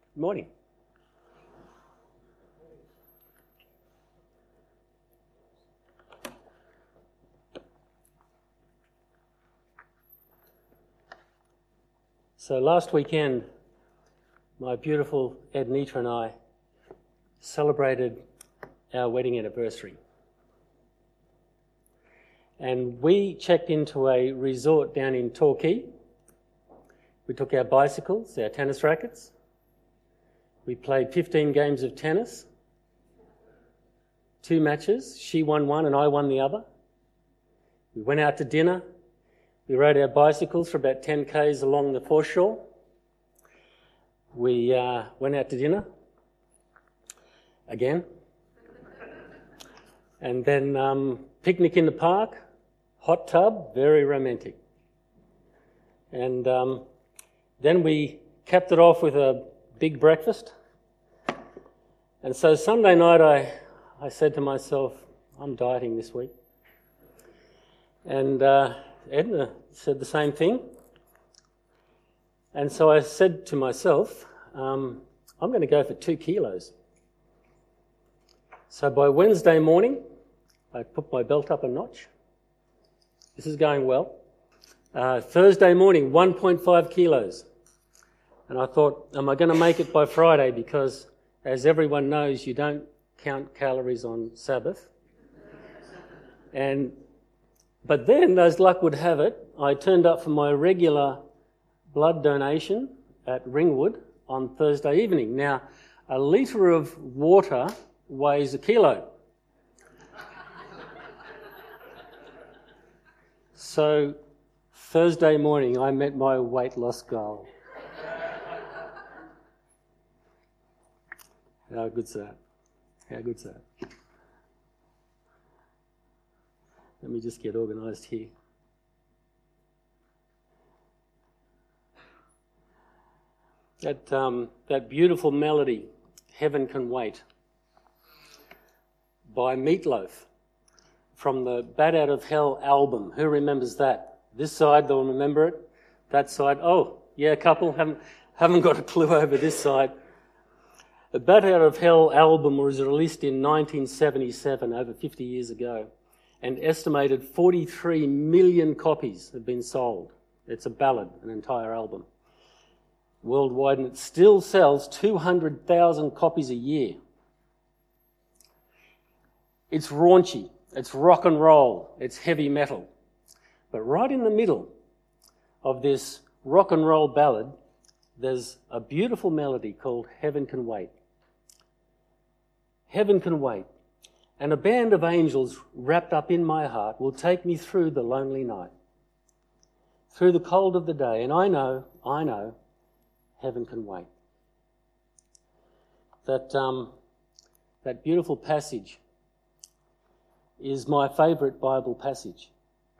Good morning. So last weekend, my beautiful Ednita and I celebrated our wedding anniversary. And we checked into a resort down in Torquay. We took our bicycles, our tennis rackets. We played 15 games of tennis, 2 matches. She won one and I won the other. We went out to dinner. We rode our bicycles for about 10 k's along the foreshore. We went out to dinner again. And then picnic in the park, hot tub, very romantic. And then we capped it off with a big breakfast. And so Sunday night I said to myself, I'm dieting this week. And Edna said the same thing. And so I said to myself, I'm going to go for 2 kilos. So by Wednesday morning, I put my belt up a notch. This is going well. Thursday morning, 1.5 kilos. And I thought, am I going to make it by Friday? Because, as everyone knows, you don't count calories on Sabbath. But then, as luck would have it, I turned up for my regular blood donation at Ringwood on Thursday evening. Now, a litre of water weighs 1 kilo. So, Thursday morning, I met my weight loss goal. How good's that? How good's that? Let me just get organised here. That beautiful melody, Heaven Can Wait, by Meatloaf, from the Bat Out of Hell album. Who remembers that? This side, they'll remember it. That side, oh, yeah, a couple haven't got a clue over this side. The Bat Out of Hell album was released in 1977, over 50 years ago, and estimated 43 million copies have been sold. It's a ballad, an entire album, worldwide, and it still sells 200,000 copies a year. It's raunchy, it's rock and roll, it's heavy metal. But right in the middle of this rock and roll ballad, there's a beautiful melody called Heaven Can Wait. Heaven can wait, and a band of angels wrapped up in my heart will take me through the lonely night, through the cold of the day, and I know, heaven can wait. That beautiful passage is my favourite Bible passage.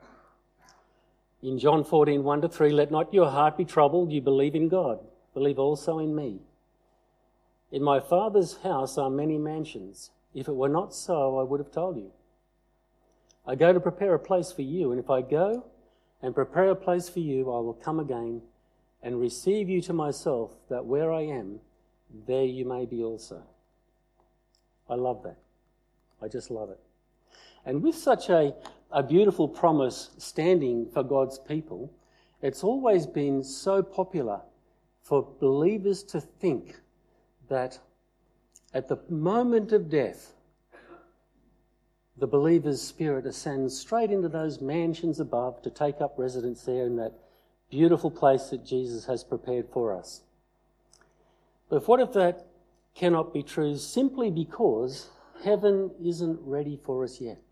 In John 14, 1-3, let not your heart be troubled, you believe in God, believe also in me. In my Father's house are many mansions. If it were not so, I would have told you. I go to prepare a place for you, and if I go and prepare a place for you, I will come again and receive you to myself, that where I am, there you may be also. I love that. I just love it. And with such a beautiful promise standing for God's people, it's always been so popular for believers to think that at the moment of death, the believer's spirit ascends straight into those mansions above to take up residence there in that beautiful place that Jesus has prepared for us. But what if that cannot be true simply because heaven isn't ready for us yet?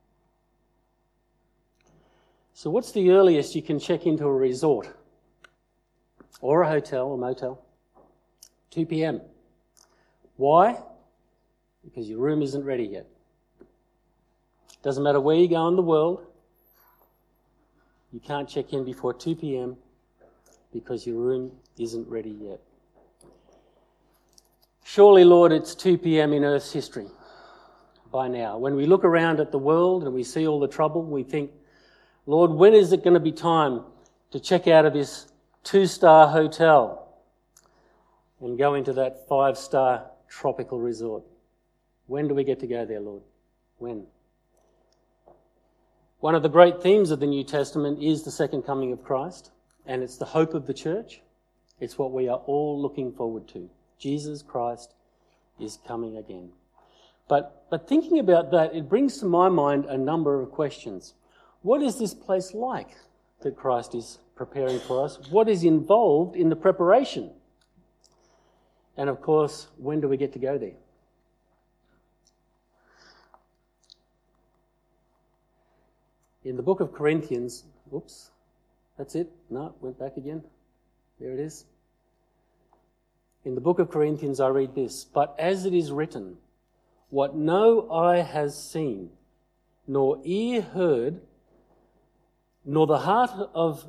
So what's the earliest you can check into a resort or a hotel or motel? 2 p.m. Why? Because your room isn't ready yet. Doesn't matter where you go in the world, you can't check in before 2 p.m. because your room isn't ready yet. Surely, Lord, it's 2 p.m. in Earth's history by now. When we look around at the world and we see all the trouble, we think, Lord, when is it going to be time to check out of this 2-star hotel and go into that 5-star tropical resort. When do we get to go there, Lord? When? One of the great themes of the New Testament is the second coming of Christ, and it's the hope of the church. It's what we are all looking forward to. Jesus Christ is coming again. But thinking about that, it brings to my mind a number of questions. What is this place like that Christ is preparing for us? What is involved in the preparation? And of course, when do we get to go there? In the book of Corinthians, oops, that's it. No, went back again. There it is. In the book of Corinthians, I read this: "But as it is written, what no eye has seen, nor ear heard, nor the heart of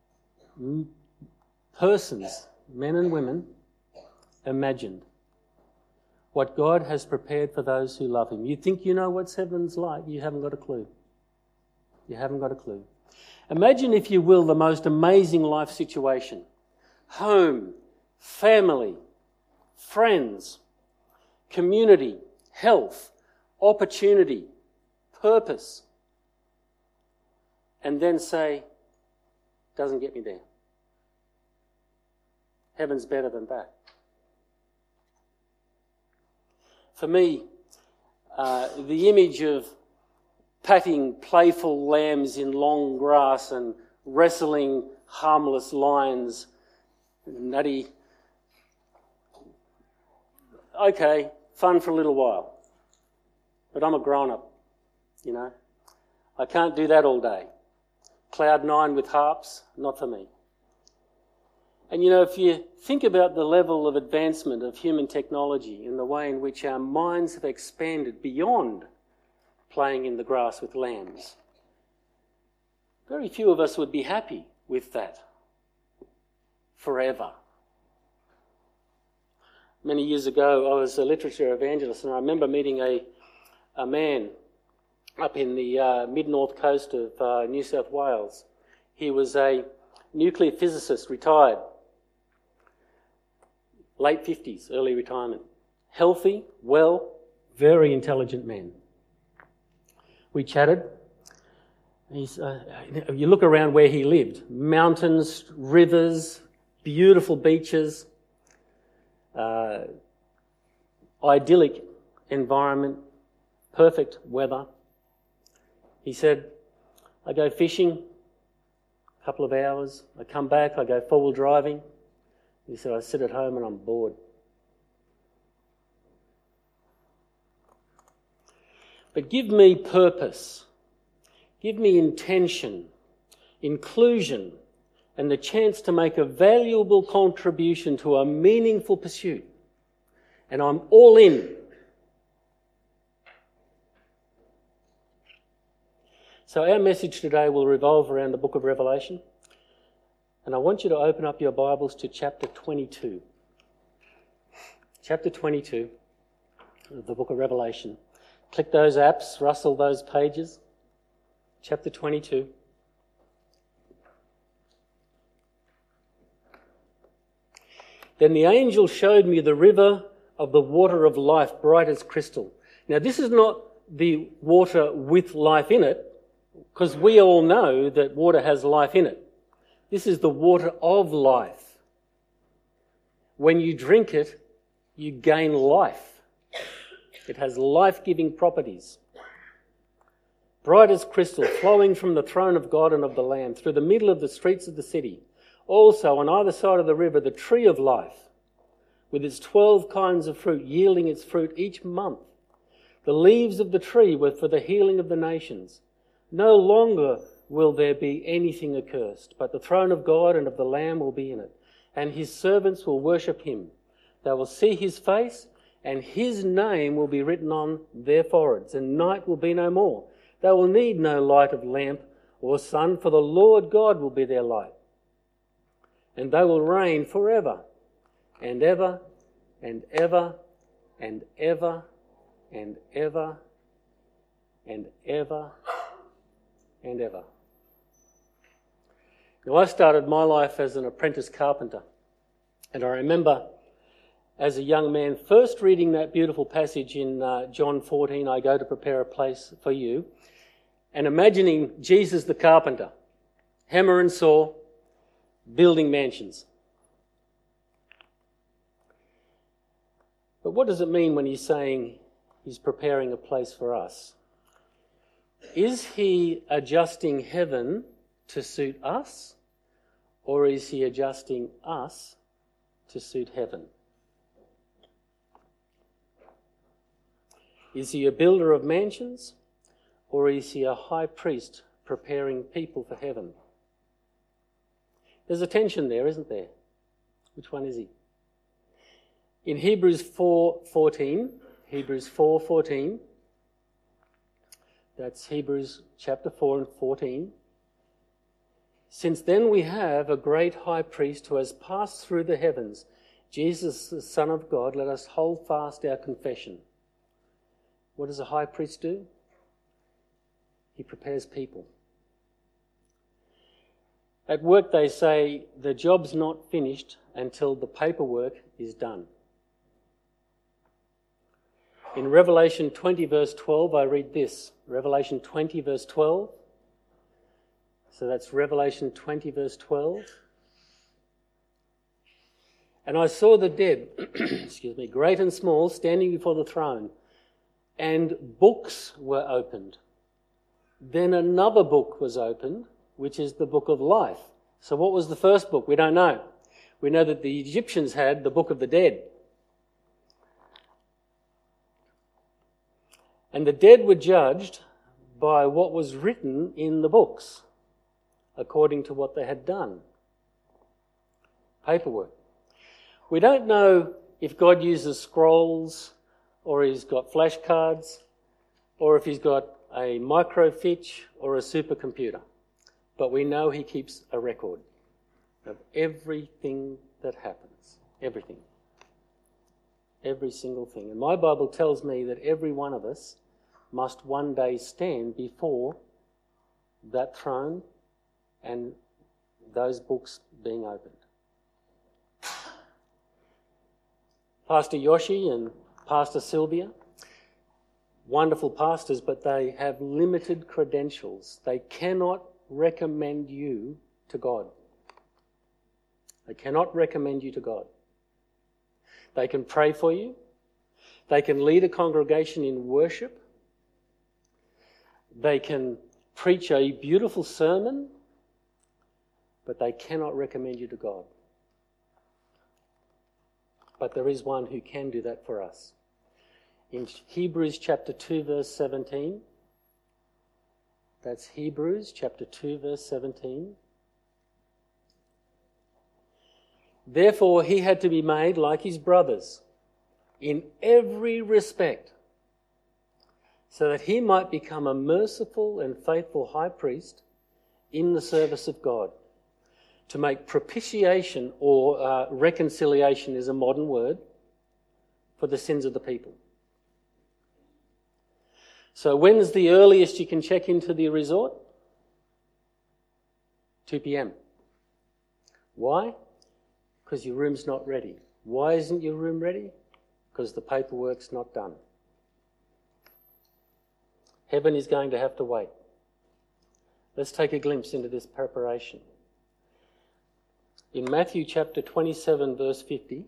persons, men and women, imagined, what God has prepared for those who love him." You think you know what heaven's like, you haven't got a clue. You haven't got a clue. Imagine, if you will, the most amazing life situation. Home, family, friends, community, health, opportunity, purpose. And then say, doesn't get me there. Heaven's better than that. For me, the image of patting playful lambs in long grass and wrestling harmless lions, nutty, okay, fun for a little while. But I'm a grown-up, you know. I can't do that all day. Cloud 9 with harps, not for me. And you know, if you think about the level of advancement of human technology and the way in which our minds have expanded beyond playing in the grass with lambs, very few of us would be happy with that forever. Many years ago, I was a literature evangelist, and I remember meeting a man up in the mid-north coast of New South Wales. He was a nuclear physicist, retired, late 50s, early retirement. Healthy, well, very intelligent man. We chatted. You look around where he lived. Mountains, rivers, beautiful beaches, idyllic environment, perfect weather. He said, I go fishing, a couple of hours. I come back, I go four-wheel driving. He said, I sit at home and I'm bored. But give me purpose, give me intention, inclusion, and the chance to make a valuable contribution to a meaningful pursuit. And I'm all in. So our message today will revolve around the book of Revelation. And I want you to open up your Bibles to chapter 22. Chapter 22 of the book of Revelation. Click those apps, rustle those pages. Chapter 22. Then the angel showed me the river of the water of life, bright as crystal. Now this is not the water with life in it, because we all know that water has life in it. This is the water of life. When you drink it, you gain life. It has life-giving properties. Bright as crystal, flowing from the throne of God and of the Lamb, through the middle of the streets of the city. Also, on either side of the river, the tree of life, with its 12 kinds of fruit, yielding its fruit each month. The leaves of the tree were for the healing of the nations. No longer will there be anything accursed, but the throne of God and of the Lamb will be in it, and his servants will worship him. They will see his face, and his name will be written on their foreheads, and night will be no more. They will need no light of lamp or sun, for the Lord God will be their light. And they will reign forever and ever and ever and ever and ever and ever and ever. Now, I started my life as an apprentice carpenter, and I remember as a young man, first reading that beautiful passage in John 14, I go to prepare a place for you, and imagining Jesus the carpenter, hammer and saw, building mansions. But what does it mean when he's saying he's preparing a place for us? Is he adjusting heaven to suit us, or is he adjusting us to suit heaven? Is he a builder of mansions, or is he a high priest preparing people for heaven? There's a tension there, isn't there? Which one is he? In Hebrews 4:14, that's Hebrews chapter 4 and 14. Since then we have a great high priest who has passed through the heavens, Jesus, the Son of God, let us hold fast our confession. What does a high priest do? He prepares people. At work they say the job's not finished until the paperwork is done. In Revelation 20 verse 12 I read this. Revelation 20 verse 12. So that's Revelation 20 verse 12. And I saw the dead, great and small, standing before the throne, and books were opened. Then another book was opened, which is the book of life. So what was the first book? We don't know. We know that the Egyptians had the book of the dead. And the dead were judged by what was written in the books, according to what they had done. Paperwork. We don't know if God uses scrolls, or he's got flashcards, or if he's got a microfiche or a supercomputer. But we know he keeps a record of everything that happens. Everything. Every single thing. And my Bible tells me that every one of us must one day stand before that throne and those books being opened. Pastor Yoshi and Pastor Sylvia, wonderful pastors, but they have limited credentials. They cannot recommend you to God. They cannot recommend you to God. They can pray for you. They can lead a congregation in worship. They can preach a beautiful sermon, but they cannot recommend you to God. But there is one who can do that for us. In Hebrews chapter 2 verse 17, that's Hebrews chapter 2 verse 17. Therefore he had to be made like his brothers in every respect, so that he might become a merciful and faithful high priest in the service of God, to make propitiation, or reconciliation is a modern word, for the sins of the people. So when's the earliest you can check into the resort? 2 p.m. Why? Because your room's not ready. Why isn't your room ready? Because the paperwork's not done. Heaven is going to have to wait. Let's take a glimpse into this preparation. In Matthew chapter 27 verse 50,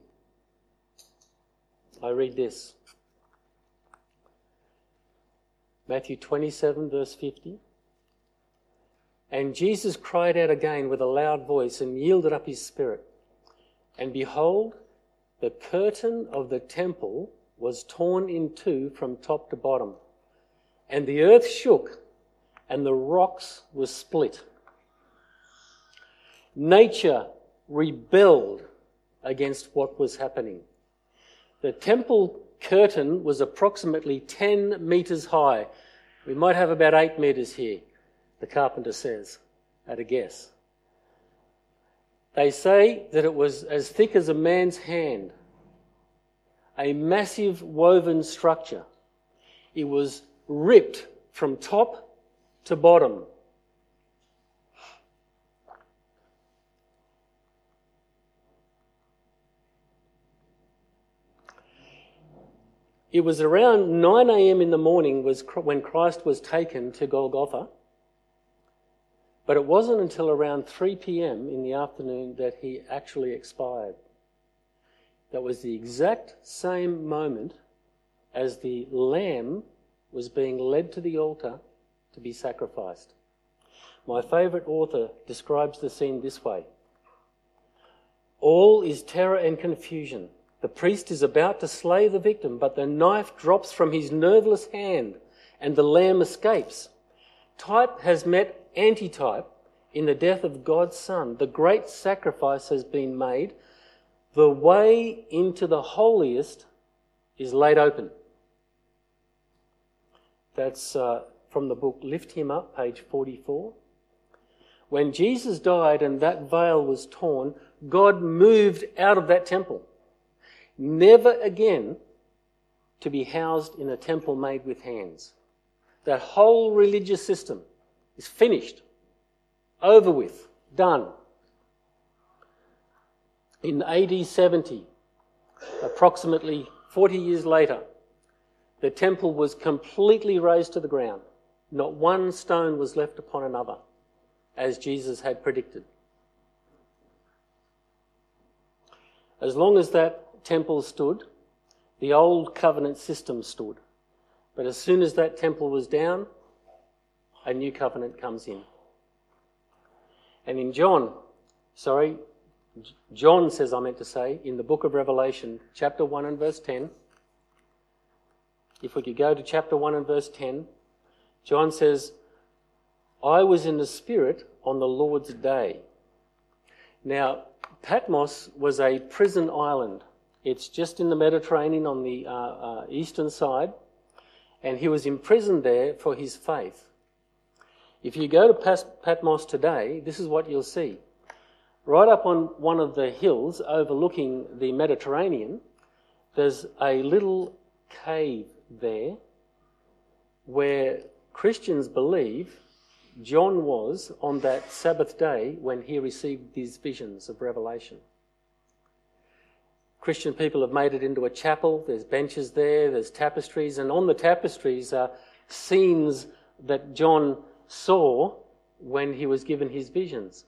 I read this. Matthew 27 verse 50. And Jesus cried out again with a loud voice and yielded up his spirit. And behold, the curtain of the temple was torn in two from top to bottom. And the earth shook and the rocks were split. Nature rebelled against what was happening. The temple curtain was approximately 10 metres high. We might have about 8 metres here, the carpenter says, at a guess. They say that it was as thick as a man's hand, a massive woven structure. It was ripped from top to bottom. It was around 9 a.m. in the morning when Christ was taken to Golgotha, but it wasn't until around 3 p.m. in the afternoon that he actually expired. That was the exact same moment as the lamb was being led to the altar to be sacrificed. My favourite author describes the scene this way. All is terror and confusion. The priest is about to slay the victim, but the knife drops from his nerveless hand and the lamb escapes. Type has met antitype in the death of God's Son. The great sacrifice has been made. The way into the holiest is laid open. That's from the book Lift Him Up, page 44. When Jesus died and that veil was torn, God moved out of that temple, never again to be housed in a temple made with hands. That whole religious system is finished, over with, done. In AD 70, approximately 40 years later, the temple was completely razed to the ground. Not one stone was left upon another, as Jesus had predicted. As long as that temple stood, the old covenant system stood. But as soon as that temple was down, a new covenant comes in. And in John says, in the book of Revelation, chapter 1 and verse 10, if we could go to chapter 1 and verse 10, John says, I was in the Spirit on the Lord's day. Now, Patmos was a prison island. It's just in the Mediterranean on the eastern side, and he was imprisoned there for his faith. If you go to Patmos today, this is what you'll see. Right up on one of the hills overlooking the Mediterranean, there's a little cave there where Christians believe John was on that Sabbath day when he received these visions of Revelation. Christian people have made it into a chapel. There's benches there, there's tapestries, and on the tapestries are scenes that John saw when he was given his visions.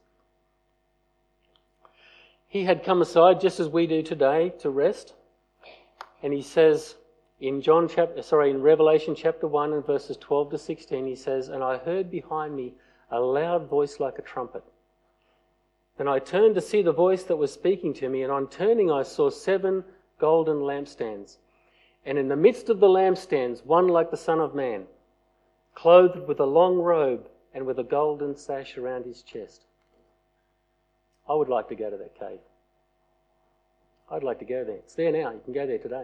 He had come aside, just as we do today, to rest, and he says in Revelation chapter 1 and verses 12 to 16, he says, and I heard behind me a loud voice like a trumpet. Then I turned to see the voice that was speaking to me, and on turning I saw 7 golden lampstands. And in the midst of the lampstands, one like the Son of Man, clothed with a long robe and with a golden sash around his chest. I would like to go to that cave. I'd like to go there. It's there now. You can go there today.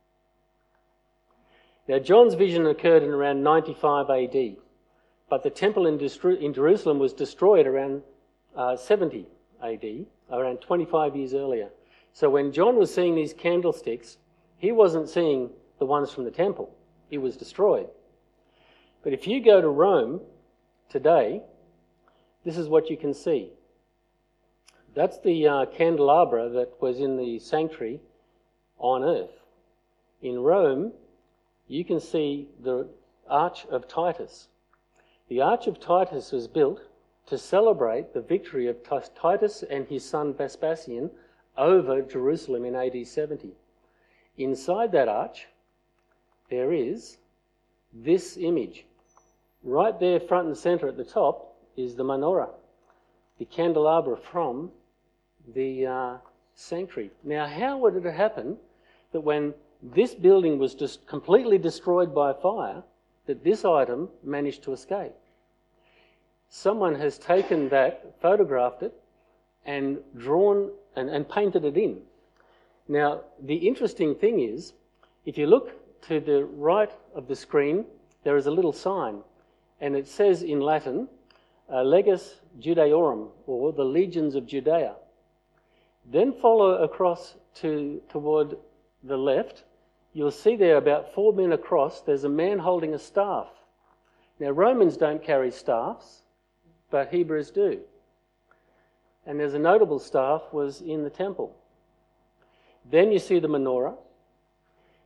Now, John's vision occurred in around 95 AD, but the temple in Jerusalem was destroyed around 70 AD, around 25 years earlier. So when John was seeing these candlesticks, he wasn't seeing the ones from the temple. It was destroyed. But if you go to Rome today, this is what you can see. That's the candelabra that was in the sanctuary on earth. In Rome, you can see the Arch of Titus. The Arch of Titus was built to celebrate the victory of Titus and his son Vespasian over Jerusalem in AD 70. Inside that arch, there is this image. Right there, front and centre at the top, is the menorah, the candelabra from the sanctuary. Now, how would it happen that when this building was just completely destroyed by fire, that this item managed to escape? Someone has taken that, photographed it, and drawn and painted it in. Now, the interesting thing is, if you look to the right of the screen, there is a little sign, and it says in Latin, Leges Judaeorum, or the Legions of Judea. Then follow across toward the left, you'll see there about 4 men across, there's a man holding a staff. Now, Romans don't carry staffs, but Hebrews do. And there's a notable staff was in the temple. Then you see the menorah.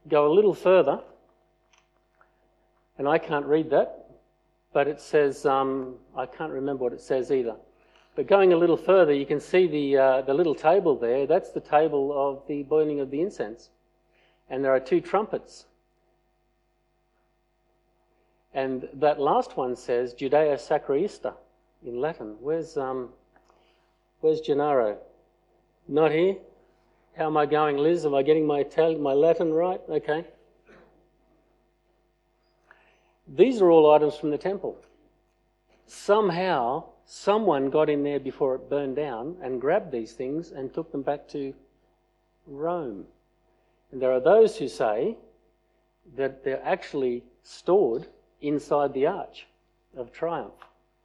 go a little further, and I can't read that, but it says, I can't remember what it says either. But going a little further, you can see the little table there. That's the table of the boiling of the incense. And there are 2 trumpets. And that last one says Judea Sacrista in Latin. Where's Gennaro? Not here? How am I going, Liz? Am I getting my Latin right? Okay. These are all items from the temple. Somehow, someone got in there before it burned down and grabbed these things and took them back to Rome. And there are those who say that they're actually stored inside the Arch of Triumph.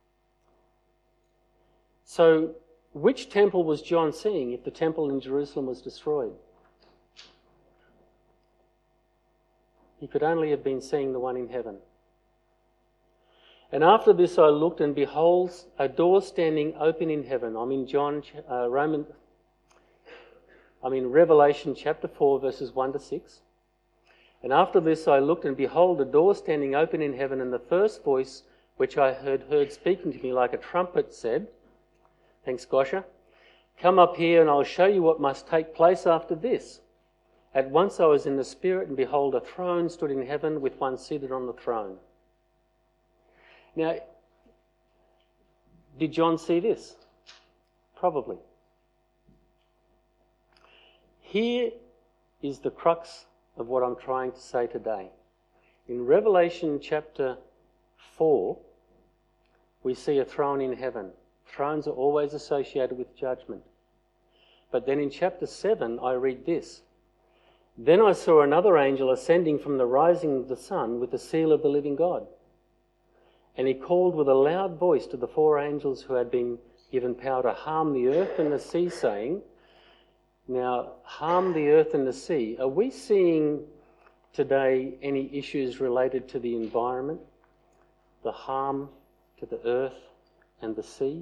So, which temple was John seeing if the temple in Jerusalem was destroyed? He could only have been seeing the one in heaven. And after this I looked, and behold, a door standing open in heaven. I'm in Revelation chapter 4, verses 1 to 6. And after this I looked, and behold, a door standing open in heaven, and the first voice which I heard speaking to me like a trumpet said, thanks, Gosha, come up here and I'll show you what must take place after this. At once I was in the Spirit, and behold, a throne stood in heaven with one seated on the throne. Now, did John see this? Probably. Here is the crux of what I'm trying to say today. In Revelation chapter 4, we see a throne in heaven. Thrones are always associated with judgment. But then in chapter 7, I read this. Then I saw another angel ascending from the rising of the sun with the seal of the living God. And he called with a loud voice to the 4 angels who had been given power to harm the earth and the sea, saying, now, harm the earth and the sea. Are we seeing today any issues related to the environment, the harm to the earth and the sea?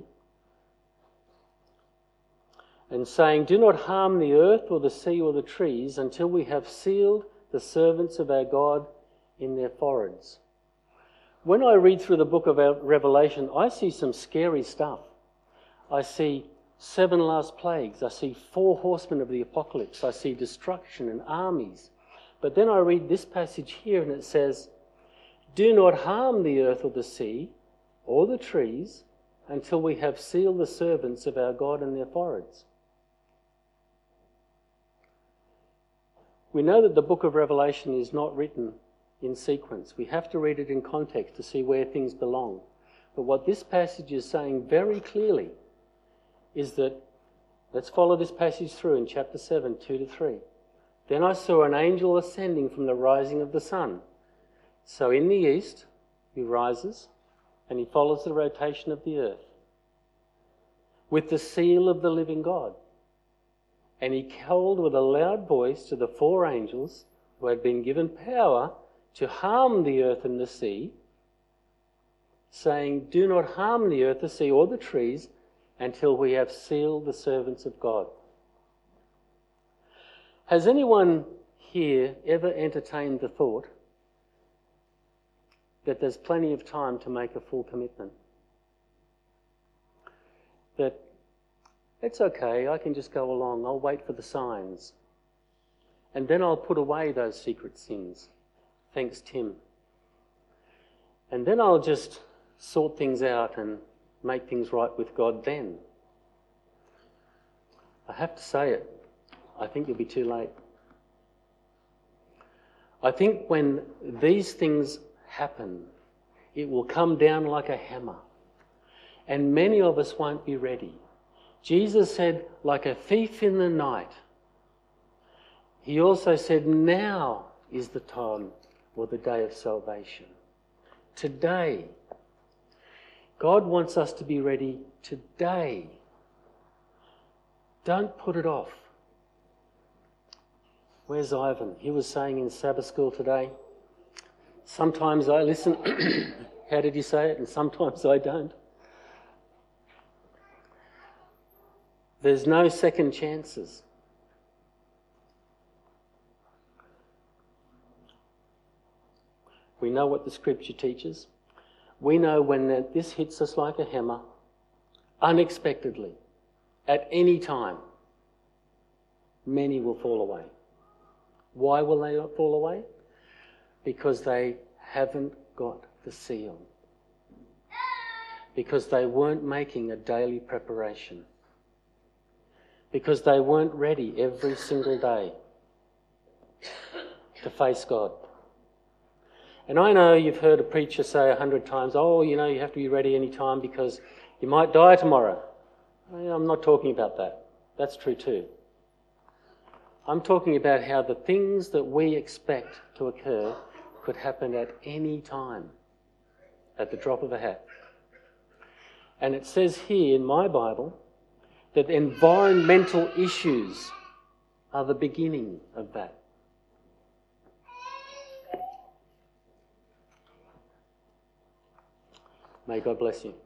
And saying, do not harm the earth or the sea or the trees until we have sealed the servants of our God in their foreheads. When I read through the book of Revelation, I see some scary stuff. I see 7 last plagues. I see 4 horsemen of the apocalypse. I see destruction and armies. But then I read this passage here and it says, do not harm the earth or the sea or the trees until we have sealed the servants of our God in their foreheads. We know that the book of Revelation is not written in sequence. We have to read it in context to see where things belong. But what this passage is saying very clearly is that, let's follow this passage through in chapter 7, 2 to 3. Then I saw an angel ascending from the rising of the sun. So in the east, he rises and he follows the rotation of the earth with the seal of the living God. And he called with a loud voice to the 4 angels who had been given power to harm the earth and the sea, saying, do not harm the earth, the sea, or the trees until we have sealed the servants of God. Has anyone here ever entertained the thought that there's plenty of time to make a full commitment? That it's okay, I can just go along, I'll wait for the signs. And then I'll put away those secret sins. Thanks, Tim. And then I'll just sort things out and make things right with God then. I have to say it. I think you'll be too late. I think when these things happen, it will come down like a hammer. And many of us won't be ready. Jesus said, like a thief in the night. He also said, now is the time or the day of salvation. Today. God wants us to be ready today. Don't put it off. Where's Ivan? He was saying in Sabbath school today, sometimes I listen, how did he say it? And sometimes I don't. There's no second chances. We know what the Scripture teaches. We know when this hits us like a hammer, unexpectedly, at any time, many will fall away. Why will they not fall away? Because they haven't got the seal. Because they weren't making a daily preparation. Because they weren't ready every single day to face God. And I know you've heard a preacher say 100 times, oh, you know, you have to be ready any time because you might die tomorrow. I'm not talking about that. That's true too. I'm talking about how the things that we expect to occur could happen at any time, at the drop of a hat. And it says here in my Bible that environmental issues are the beginning of that. May God bless you.